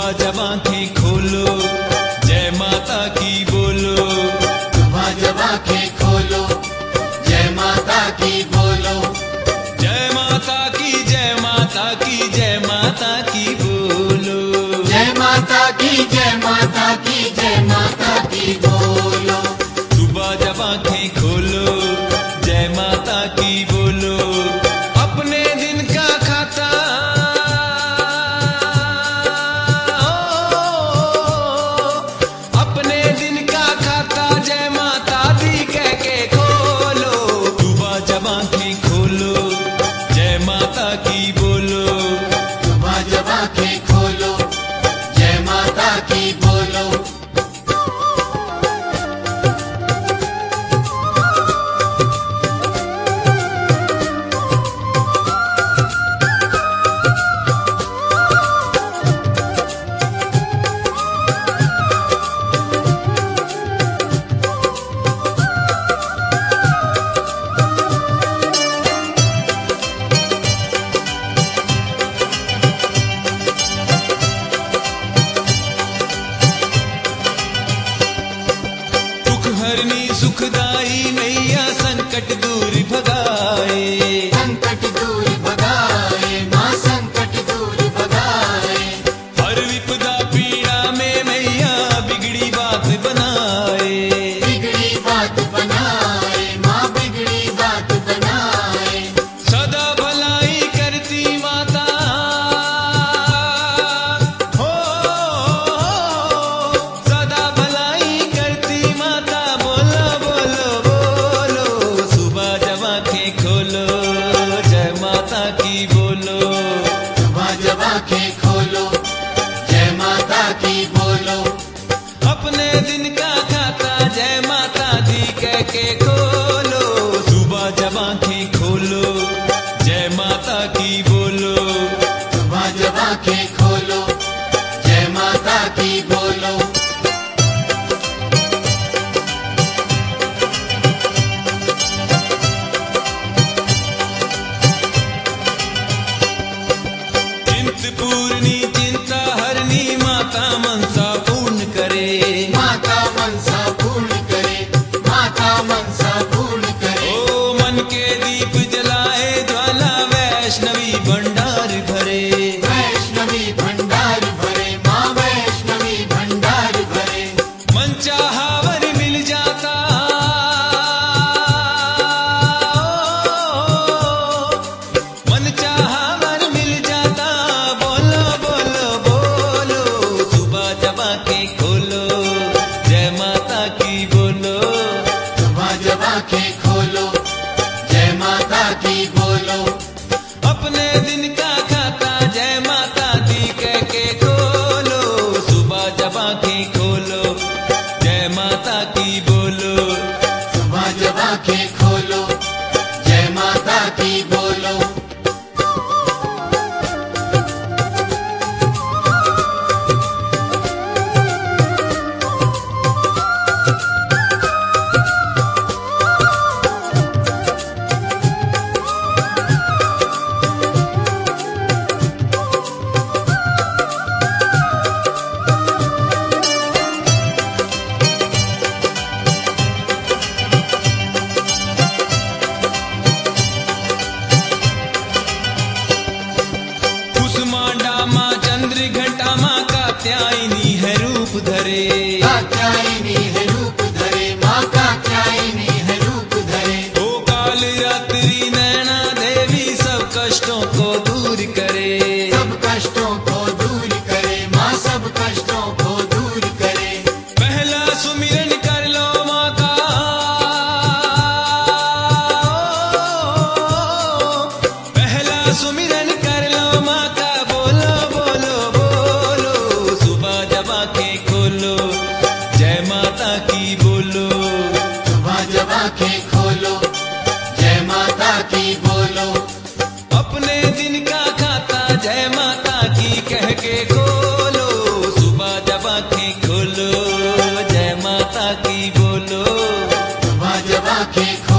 सुबह जब आंखें खोलो जय माता की बोलो, सुबह जब आंखें खोलो जय माता की बोलो, जय माता की जय माता की जय माता की बोलो, जय माता की जय माता की जय माता की बोलो। सुबह जब आंखें खोलो जय माता की बोलो, अपने दिन का खाता अपने दिन का खाता जय माता दी कह के खोलो, सुबह जब आंखें खोलो जय माता की बोलो, सुबह जब आंखें खोलो जय माता की बोलो। हरनी सुखदाई मैया संकट दूर भगाए, संकट दूर भगाए माँ संकट दूर भगाए, हर विपदा पीड़ा में मैया बिगड़ी बात बनाए, बिगड़ी बात बनाए माँ बिगड़ी बात बनाए, सदा भलाई करती माता हो, सदा भलाई करती माता, बोलो बोलो बोलो, सुबह जब आंखें खोलो जय माता की बोलो, सुबह जब आंखें खोलो जय माता की बोलो, अपने दिन का खाता जय माता दी कह के खोलो, सुबह जब आंखें खोलो जय माता की बोलो, सुबह जब आंखें खोलो जय माता की बोलो। चिंतपूर्णी चिंता हरनी माता मनसा पूर्ण करे, माता मनसा पूर्ण करे, माता मनसा पूर्ण करे, ओ मन के दीप जलाए ज्वाला वैष्णवी भंडार भरे, वैष्णवी भंडार भरे माँ वैष्णवी भंडार भरे, मन चाहा वर मिल जाता मन चाहा वर मिल जाता, बोलो बोलो बोलो, सुबह जब आंखें खोलो जय माता की बोलो, सुबह जब आंखें खोलो जय माता की बोलो, अपने दिन का खाता जय माता दी कह के खोलो, सुबह जब आंखें खोलो जय माता की बोलो, सुबह जब आंखें खोलो जय माता की बोलो। कुसुमांडा माँ चंद्र घंटा माँ कात्यायनी है रूप धरे, कात्यायनी है रूप धरे माँ कात्यायनी है रूप धरे, ओ काल रात्रि नैना देवी सब कष्टों को दूर करे, सब कष्टों को दूर करे माँ सब कष्टों को दूर करे, पहला सुमिरन कर लो माँ का, पहला सुमिरन कर लो माँ का, बोलो बोलो बोलो, सुबह जब आंखें खोलो जय माता की बोलो, सुबह जब आंखें खोलो जय माता की बोलो, अपने दिन का खाता जय माता की कह के खोलो, सुबह जब आंखें खोलो जय माता की बोलो, सुबह जब आंखें